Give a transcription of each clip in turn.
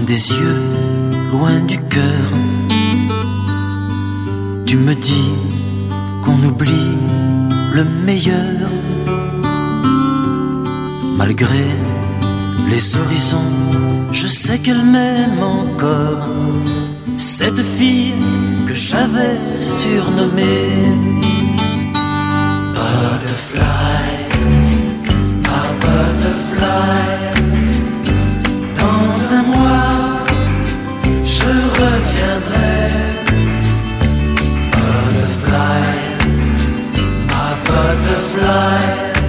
des yeux, loin du cœur. Tu me dis qu'on oublie le meilleur. Malgré les horizons, je sais qu'elle m'aime encore. Cette fille que j'avais surnommée Butterfly, ma butterfly. Dans un mois, je reviendrai. Butterfly, ma butterfly.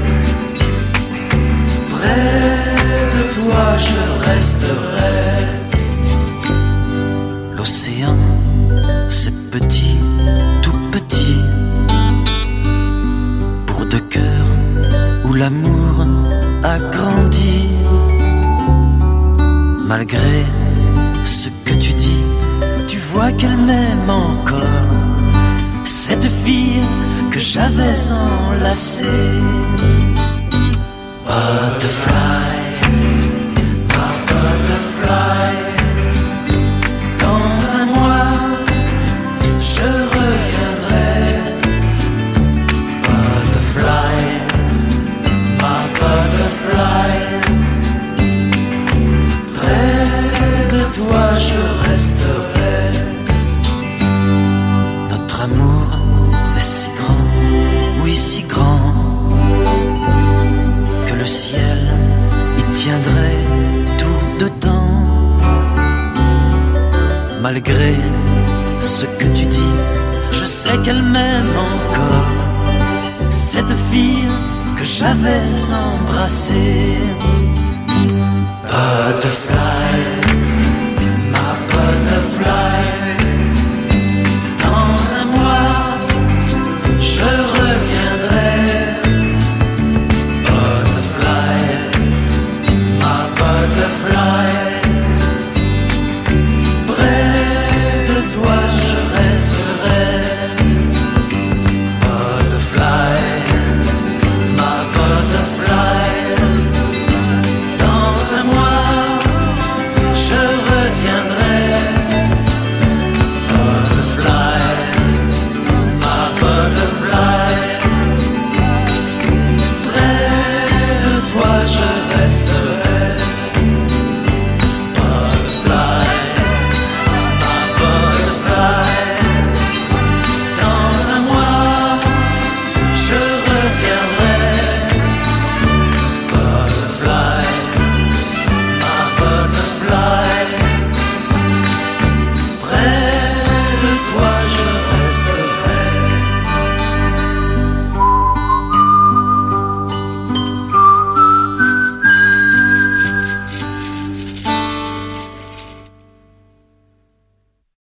Près de toi, je resterai. L'océan, c'est petit, tout petit, pour deux cœurs où l'amour a grandi. Malgré ce que tu dis, tu vois qu'elle m'aime encore. Cette fille que j'avais enlacée. Butterfly, ma butterfly. Dans un mois, je reviendrai. Butterfly, ma butterfly. Toi je resterai. Notre amour est si grand, oui si grand, que le ciel y tiendrait tout dedans. Malgré ce que tu dis, je sais qu'elle m'aime encore. Cette fille que j'avais embrassée. Butterfly,